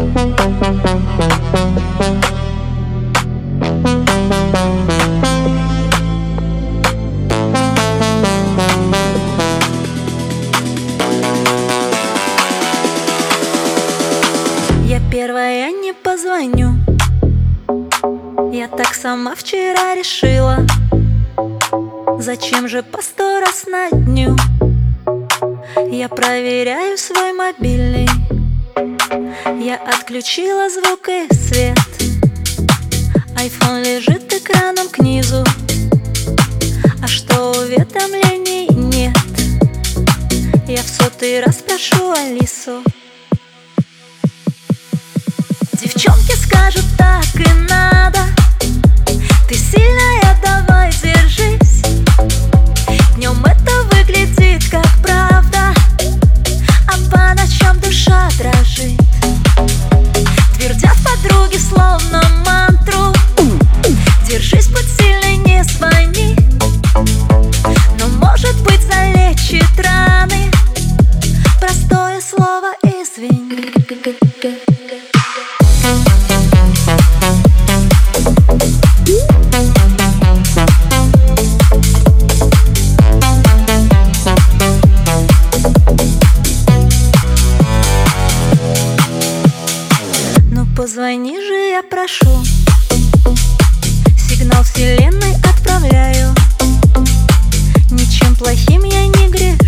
Я первая не позвоню. Я так сама вчера решила. Зачем же по 100 раз на дню? Я проверяю свой мобильный. Я отключила звук и свет. Айфон лежит экраном к низу. А что уведомлений нет? Я в 100-й раз прошу Алису. Девчонки скажут, так и надо. Ты сильная, давай держись. Днем это выглядит как правда, а по ночам душа дрожит. Твердят подруги словно мантру: держись, будь сильной, не звони. Но может быть залечит раны простое слово «извини». Позвони же, я прошу. Сигнал вселенной отправляю. Ничем плохим я не грешу.